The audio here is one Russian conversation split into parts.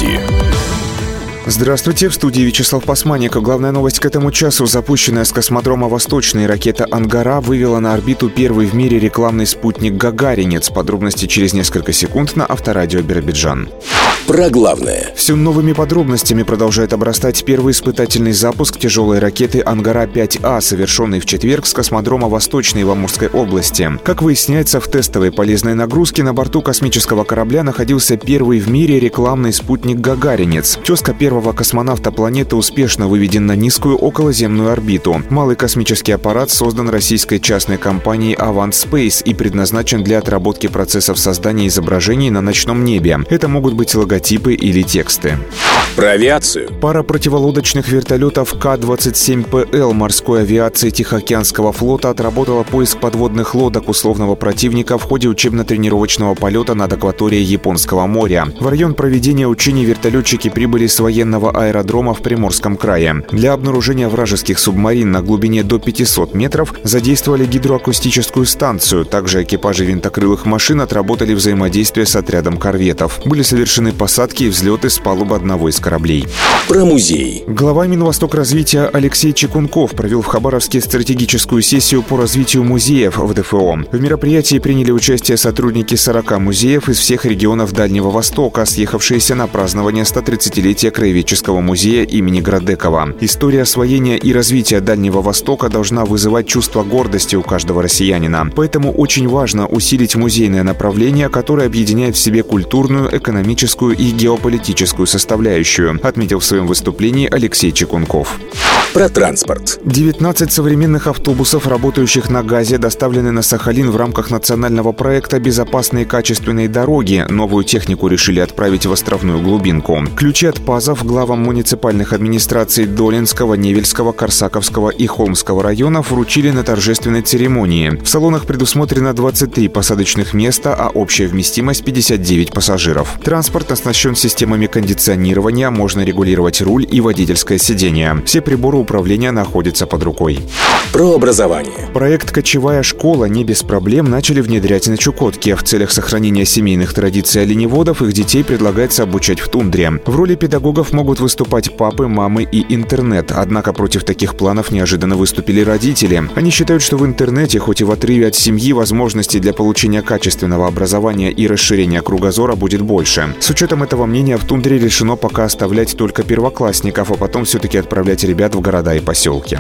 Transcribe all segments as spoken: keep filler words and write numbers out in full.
новости. Здравствуйте, в студии Вячеслав Пасманник. Главная новость к этому часу. Запущенная с космодрома «Восточный» ракета «Ангара» вывела на орбиту первый в мире рекламный спутник «Гагаринец». Подробности через несколько секунд на Авторадио Биробиджан. Про главное. Все новыми подробностями продолжает обрастать первый испытательный запуск тяжелой ракеты «Ангара пять А», совершенный в четверг с космодрома «Восточный» в Амурской области. Как выясняется, в тестовой полезной нагрузке на борту космического корабля находился первый в мире рекламный спутник «Гагаринец». Тезка первого космонавта планеты успешно выведен на низкую околоземную орбиту. Малый космический аппарат создан российской частной компанией «Авант Спейс» и предназначен для отработки процессов создания изображений на ночном небе. Это могут быть логотипы или тексты. Про авиацию. Пара противолодочных вертолетов Ка двадцать семь Пэ Эл морской авиации Тихоокеанского флота отработала поиск подводных лодок условного противника в ходе учебно-тренировочного полета над акваторией Японского моря. В район проведения учений вертолетчики прибыли с военного аэродрома в Приморском крае. Для обнаружения вражеских субмарин на глубине до пятисот метров задействовали гидроакустическую станцию. Также экипажи винтокрылых машин отработали взаимодействие с отрядом корветов. Были совершены посадки и взлеты с палубы одного из кораблей. Про музей. Глава Минвостокразвития Алексей Чекунков провел в Хабаровске стратегическую сессию по развитию музеев в Дэ Эф О. В мероприятии приняли участие сотрудники сорока музеев из всех регионов Дальнего Востока, съехавшиеся на празднование стотридцатилетия Краеведческого музея имени Градекова. История освоения и развития Дальнего Востока должна вызывать чувство гордости у каждого россиянина. Поэтому очень важно усилить музейное направление, которое объединяет в себе культурную, экономическую и геополитическую составляющую, отметил в своем выступлении Алексей Чекунков. Про транспорт. девятнадцать современных автобусов, работающих на газе, доставлены на Сахалин в рамках национального проекта «Безопасные качественные дороги». Новую технику решили отправить в островную глубинку. Ключи от ПАЗов главам муниципальных администраций Долинского, Невельского, Корсаковского и Холмского районов вручили на торжественной церемонии. В салонах предусмотрено двадцать три посадочных места, а общая вместимость пятьдесят девять пассажиров. Транспорт оснащен системами кондиционирования, можно регулировать руль и водительское сиденье. Все приборы управления находятся под рукой. Про образование. Проект «Кочевая школа» не без проблем начали внедрять на Чукотке. В целях сохранения семейных традиций оленеводов их детей предлагается обучать в тундре. В роли педагогов могут выступать папы, мамы и интернет. Однако против таких планов неожиданно выступили родители. Они считают, что в интернете, хоть и в отрыве от семьи, возможностей для получения качественного образования и расширения кругозора будет больше. С учетом этого мнения в тундре решено пока оставлять только первоклассников, а потом все-таки отправлять ребят в города и поселки.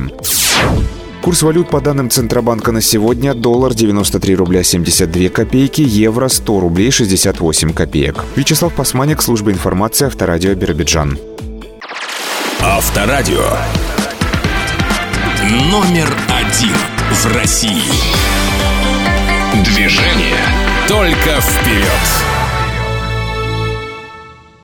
Курс валют по данным Центробанка на сегодня: доллар девяносто три рубля семьдесят две копейки, евро сто рублей шестьдесят восемь копеек. Вячеслав Пасманник, служба информации, Авторадио Биробиджан. Авторадио. Номер один в России. Движение только вперед.